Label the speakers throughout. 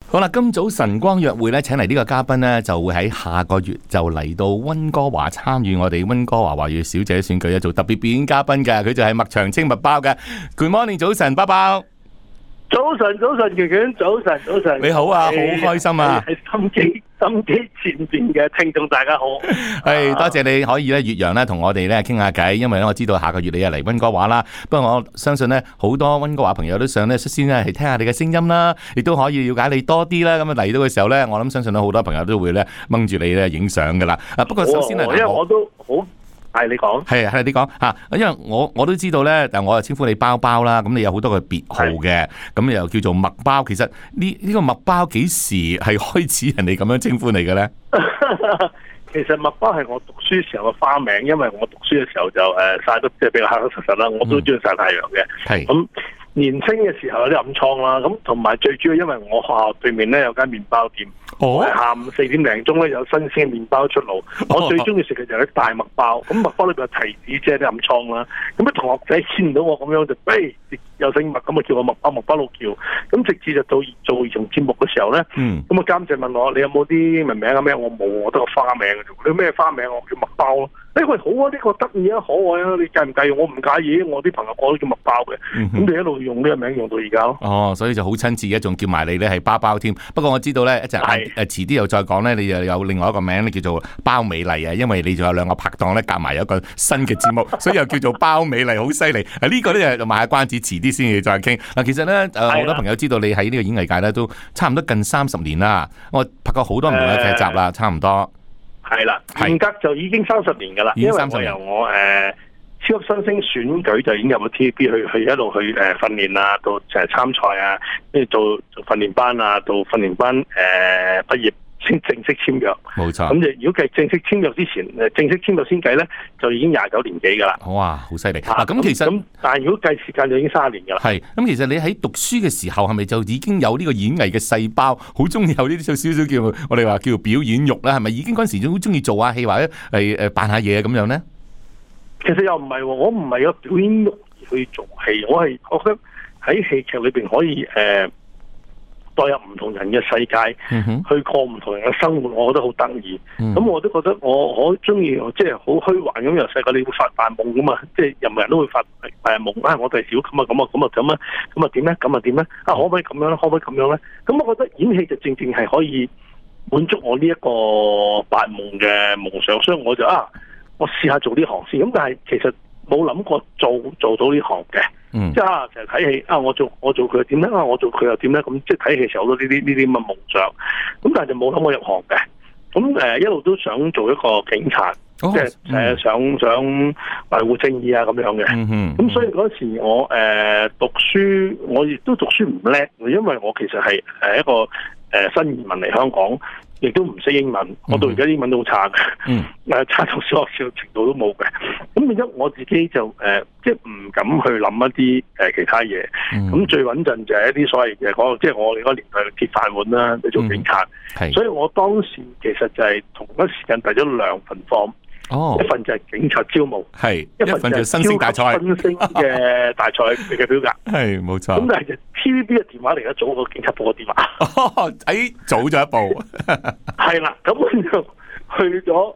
Speaker 1: 好啦，今早晨光約會咧，請嚟呢個嘉賓呢，就會喺下個月就嚟到溫哥華參與我哋溫哥華華裔小姐選舉，做特別表演嘉賓嘅。佢就係麥長青麥包嘅。Good morning， 早晨，包包。
Speaker 2: 早晨，權權，早晨。
Speaker 1: 你好啊，好開心啊！
Speaker 2: 係心機前邊嘅聽眾，大家好。
Speaker 1: 係多謝你可以咧越洋咧同我哋咧傾下偈，因為咧我知道下個月你又嚟溫哥華啦。不過我相信咧好多溫哥華朋友都想咧率先咧係聽下你嘅聲音啦，亦都可以了解你多啲啦。咁啊嚟到嘅時候咧，我諗相信咧好多朋友都會咧掹住你咧影相噶啦。不過首先係
Speaker 2: 因為我都好。係你講，
Speaker 1: 係你講吓，因為我都知道咧，但我就稱呼你包包啦。咁你有好多個別號嘅，咁你又叫做麥包。其實呢個麥包幾時係開始人哋咁樣稱呼你嘅咧？
Speaker 2: 其實麥包係我讀書時候嘅花名，因為我讀書嘅時候就曬得即係比較黑黑實實啦。我都中意曬太陽嘅。係咁年輕嘅時候有啲暗瘡啦，咁同埋最主要因為我學校對面咧有間麵包店。下午4點零鐘咧有新鮮嘅麵包出爐，我最中意食嘅就係啲大麥包。咁麥包裏邊有提子，即係啲暗瘡啦。咁啲同學仔見唔到我咁樣就，又姓麥咁啊，叫我麥包佬叫。咁直至就做兒童節目嘅時候咧，咁啊監製問我你有冇啲名啊咩？我冇，我得個花名嘅啫。你咩花名？我叫麥包咯。喂，好啊，呢個得意啊，可愛啊，你介唔介意？我唔介意，我啲朋友個個都叫麥包嘅。咁你一路用呢個名用到而家咯。
Speaker 1: 哦，所以就好親切，仲叫埋你咧係包包添。不過我知道咧，一陣遲啲又再講咧，你又有另外一個名咧叫做包美麗啊，因為你仲有兩個拍檔咧夾埋有一個新嘅節目，所以又叫做包美麗，好犀利。呢個咧就賣下關子，遲啲先至再傾。嗱，其實咧好多朋友知道你喺呢個演藝界咧都差唔多近30年啦，我拍過好多唔同嘅劇集啦，差唔多。
Speaker 2: 係啦，嚴格就已經30年㗎啦，因為我由我超級新星選舉就已經入咗 TVB 去一路去訓練啊，到參賽啊，跟住做訓練班啊，到訓練班畢業先正式簽約。冇錯。咁如果計正式簽約之前，正式簽約先計咧，就已經29年幾㗎啦。
Speaker 1: 哇，好犀利！咁其實
Speaker 2: 咁，但係如果計時間就已經30年㗎啦。
Speaker 1: 係。咁其實你喺讀書嘅時候係咪就已經有呢個演藝嘅細胞，好中意有呢啲少少叫我哋話叫表演欲咧？係咪已經嗰陣時都好中意做下戲或者係扮下嘢咁樣咧？
Speaker 2: 其實又唔係喎，我唔係有表演欲而去做戲，我覺得喺戲劇裏邊可以代入唔同人嘅世界，去過唔同人嘅生活，我覺得好得意。咁我都覺得我好中意，即係好虛幻咁。由細個你會發大夢噶嘛，即係任何人都會發夢啊！我第時咁啊點咧？咁啊點咧？可唔可以咁樣咧？可唔可以咁樣咧？咁我覺得演戲就正正係可以滿足我呢一個發夢嘅夢想，所以我就我試下做呢行先，咁但係其實冇諗過做到呢行嘅，即係成日睇戲我做佢又點咧？我做佢又點咧？咁即係睇戲嘅時候好多呢啲咁嘅夢想，咁但係就冇諗過入行嘅，咁一路都想做一個警察，即係想維護正義啊咁樣嘅，咁所以嗰時我讀書，我亦都讀書唔叻，因為我其實係一個新移民嚟香港。亦都唔識英文，我到而家英文都好差嘅，差到小學程度都冇嘅。咁變咗我自己就即係唔敢去諗一啲其他嘢。咁最穩陣就係一啲所謂嘅即係我哋嗰個年代嘅鐵飯碗啦，去做警察。所以我當時其實就係同一時間遞咗2份form。一份就係警察招募，一份就係新星大賽，新星嘅大賽嘅表格，係冇錯。咁但係就 TVB 嘅電話嚟，早過警察部嘅電話，
Speaker 1: 早咗一步，
Speaker 2: 係啦。咁我就去咗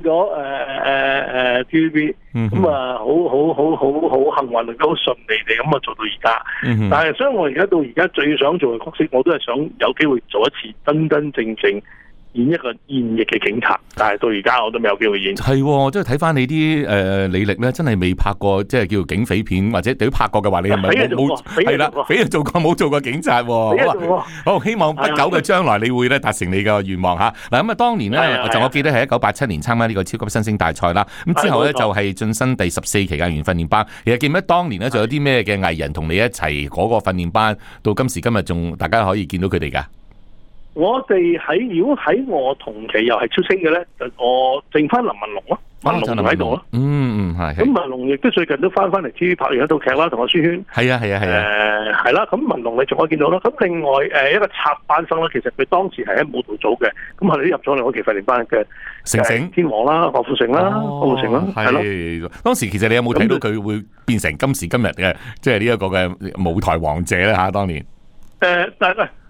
Speaker 2: TVB，咁好幸運，都好順利地咁做到而家。但係所以我而家到而家最想做嘅角色，我都係想有機會做一次真真正正演一個現役嘅警察，但係到而家我都未有機會演。
Speaker 1: 係，即係睇翻你啲履歷咧，真係未拍過，即係叫警匪片，或者你都拍過嘅話，你係咪冇？係啦，匪做過冇做過警察。好，希望不久嘅將來你會咧達成你嘅願望嚇。嗱咁啊，當年咧就我記得係1987年參加呢個超級新星大賽啦。咁之後咧就係晉身第14期藝員訓練班。其實記唔記得當年咧仲有啲咩嘅藝人同你一齊嗰個訓練班，到今時今日仲大家可以見到佢哋㗎？
Speaker 2: 我哋如果喺我同期又係超星嘅咧，就我剩翻林文龍咯，文龍喺度咯。係。咁文龍亦都最近都翻嚟 TV 拍完一套劇啦，同我書圈。係啊。係啦，咁文龍你仲可以見到啦。咁另外一個插班生咧，其實佢當時係喺舞蹈組嘅，咁佢哋都入咗我期訓練班嘅成天王啦、郭富城啦、郭富城啦，係咯。
Speaker 1: 當時其實你有冇睇到佢會變成今時今日嘅即係呢一個嘅舞台王者咧嚇？當年。
Speaker 2: 但係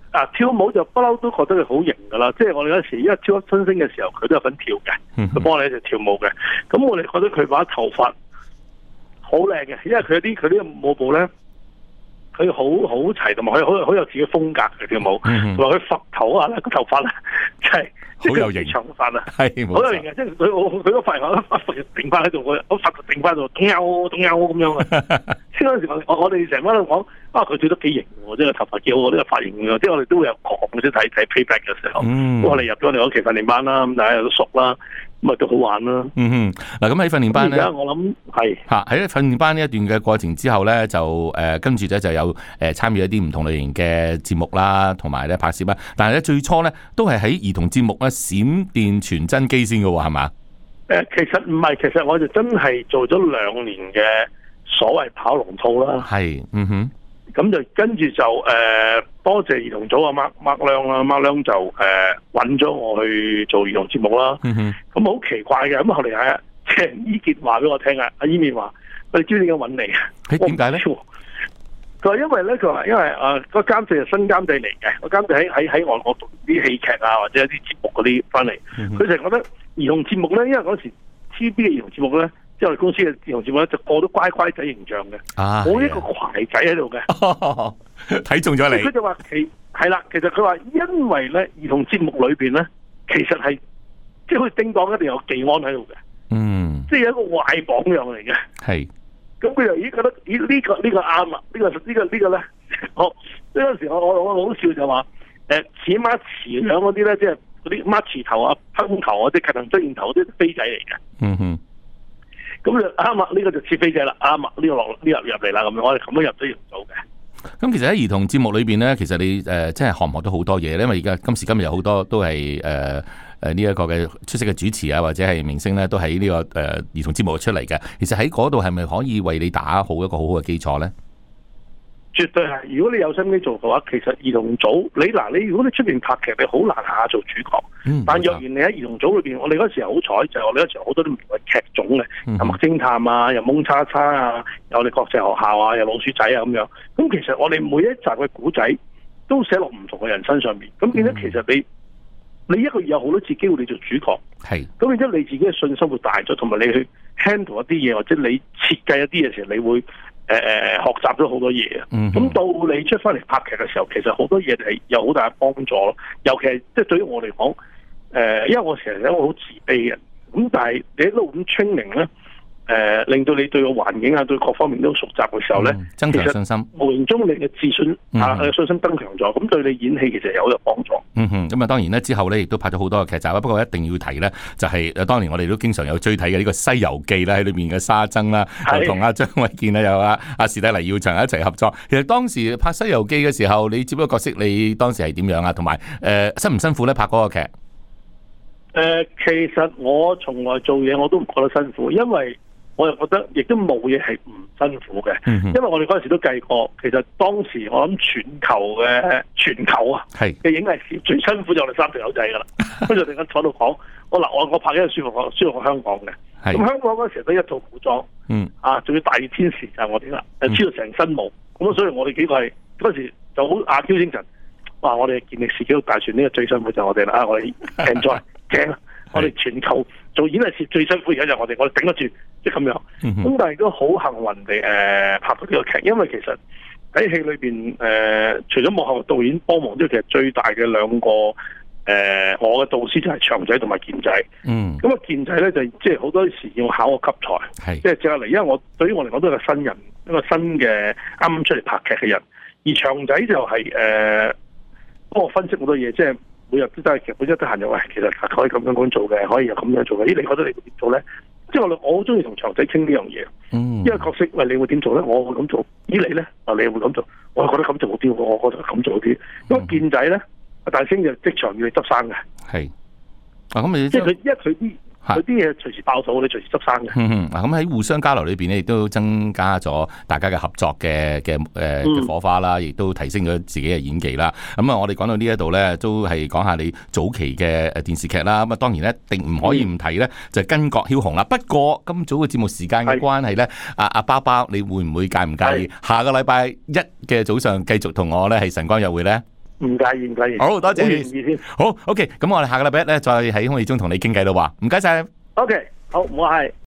Speaker 2: 跳舞就不嬲都覺得佢好型噶啦，即係我哋嗰時因為超級新星嘅時候，佢都有份跳嘅，佢幫我哋一齊跳舞嘅。咁我哋覺得佢把頭髮好靚嘅，因為佢啲舞步咧，佢好齊，同埋佢好有自己風格嘅跳舞，同埋佢髮頭啊，個頭髮咧真係。
Speaker 1: 好有型，
Speaker 2: 長髮啊，
Speaker 1: 係
Speaker 2: 好有型嘅，即係佢個髮型，我髮定翻喺度，我髮定翻喺度，咚咁樣啊！即係嗰陣時我哋成班都講，佢跳得幾型喎，即係個頭髮幾好，呢個髮型喎，即係我哋都會有講嘅，即係睇 playback 嘅時候，我哋入咗我哋屋企訓練班啦，咁大家都熟啦。咁都好玩啦。
Speaker 1: 嗱，咁喺訓練班咧，
Speaker 2: 而家我諗係
Speaker 1: 喺訓練班呢一段嘅過程之後咧，就跟住咧就有參與一啲唔同類型嘅節目啦，同埋咧拍攝啦。但係咧最初咧都係喺兒童節目咧閃電傳真機先嘅喎，係嘛？
Speaker 2: 其實唔係，其實我就真係做咗2年嘅所謂跑龍套啦。
Speaker 1: 係，
Speaker 2: 咁就跟住就多謝兒童組啊 Mark 亮啦，Mark 亮就揾咗我去做兒童節目啦。咁好奇怪嘅，咁後嚟係即係伊健話俾我聽啊，阿伊面話：我哋知點解揾你？
Speaker 1: 點解咧？
Speaker 2: 佢話因為咧，個監製係新監製嚟嘅，個監製喺外國讀啲戲劇啊或者一啲節目嗰啲翻嚟，佢就覺得兒童節目咧，因為嗰時 TVB 嘅兒童節目咧。即係我哋公司嘅兒童節目咧，就個都乖乖仔形象嘅，冇一個壞仔喺度嘅，
Speaker 1: 睇中咗你。
Speaker 2: 佢就話係啦，其實佢話因為咧兒童節目裏邊咧，其實係即係好似叮當一定有技安喺度嘅，即係有一個壞榜樣嚟嘅。係，咁佢就已經覺得呢個啱啊，呢個咧，我呢陣時我好笑就話似孖池樣嗰啲咧，即係嗰啲孖池頭啊、噴頭啊、即係近藤出現頭嗰啲飛仔嚟嘅。咁就啱啊！呢個就似飛仔啦，啱啊！呢個入嚟啦，咁樣我哋咁樣入咗營組嘅。
Speaker 1: 咁其實喺兒童節目裏邊咧，其實你即係學唔學到好多嘢咧？因為而家今時今日有好多都係呢一個嘅出色嘅主持啊，或者係明星咧，都喺呢個兒童節目出嚟嘅。其實喺嗰度係咪可以為你打好一個好好嘅基礎咧？
Speaker 2: 絕對係，如果你有心機做嘅話，其實兒童組你如果你出邊拍劇，你好難下做主角。但若然你喺兒童組裏邊，我哋嗰時好彩就係我哋嗰時好多啲唔同嘅劇種嘅，有麥偵探啊，有蒙叉叉啊，有我哋國際學校啊，有老鼠仔啊咁樣。咁其實我哋每一集嘅古仔都寫落唔同嘅人身上面，咁變咗其實你一個月有好多次機會你做主角，係咁變咗你自己嘅信心會大咗，同埋你去 handle 一啲嘢，或者你設計一啲嘢時候，你會學習咗好多嘢啊！咁到你出翻嚟拍劇嘅時候，其實好多嘢係有好大嘅幫助咯。尤其係即係對於我嚟講，因為我成日係一個好自卑嘅，咁但係你一路咁 training 咧，令到你對個環境啊，對各方面都熟習嘅時候咧，
Speaker 1: 增強信心，
Speaker 2: 無形中你嘅自信信心增強咗，咁對你演戲其實有幫助。
Speaker 1: 咁啊當然咧之後咧亦都拍咗好多嘅劇集啦，不過一定要提咧就係當年我哋都經常有追睇嘅呢個《西遊記》啦，喺裏面嘅沙僧啦，又同阿張衛健啊，有阿時弟黎耀祥一齊合作。其實當時拍《西遊記》嘅時候，你接咗個角色，你當時係點樣啊？同埋辛唔辛苦咧拍嗰個劇？
Speaker 2: 其實我從來做嘢我都唔覺得辛苦，因為我又覺得亦都冇嘢係唔辛苦嘅，因為我哋嗰陣時都計過，其實當時我諗全球啊嘅影藝師最辛苦就我哋3條友仔噶啦，跟住我哋間坐度講，我拍嘅舒服過香港嘅，咁香港嗰時都一套古裝，仲要大熱天時就係我哋啦，黐到成身毛，咁所以我哋幾個係嗰時就好阿 Q 精神，哇！我哋健力士紀錄大全呢個最辛苦就係我哋啦，我哋 enjoy 正啊！我哋全球做演藝事最辛苦而家就係我哋頂得住，即係咁樣。咁但係都好幸運地拍到呢個劇，因為其實喺戲裏邊除咗幕後導演幫忙之外，其實最大嘅2個我嘅導師就係長仔同埋健仔。咁啊健仔咧就即係好多時要考個級才，即係借嚟，因為對於我嚟講都係個新人，一個新嘅啱啱出嚟拍劇嘅人。而長仔就係幫我分析好多嘢，即係。每日都真係劇本一得閒就喂，其實可以咁樣做嘅，可以又咁樣做嘅。咦，你覺得你會點做咧？即係我好中意同長仔傾呢樣嘢。因為角色喂，你會點做咧？我會咁做。咦，你咧？你會咁做？我覺得咁做好啲，我覺得咁做好啲。咁健仔咧，大聲就即場要你執生嘅。係。咁你即係佢啲嘢隨時爆肚，你隨時執生嘅。
Speaker 1: 咁喺互相交流裏邊咧，亦都增加咗大家嘅合作嘅火花啦，亦都提升咗自己嘅演技啦。咁啊，我哋講到呢一度咧，都係講下你早期嘅電視劇啦。咁啊，當然咧，一定唔可以唔提咧，就係巾幗梟雄啦。不過今早嘅節目時間嘅關係咧，阿包包，你會唔會介唔介意下個禮拜1嘅早上繼續同我咧係晨光約會咧？
Speaker 2: 唔介意，唔介意。
Speaker 1: 好多謝。
Speaker 2: 好願意先。
Speaker 1: 好 ，OK， 咁我哋下個禮拜咧再喺空氣中同你傾偈咯喎，唔該晒。
Speaker 2: OK， 好，唔該。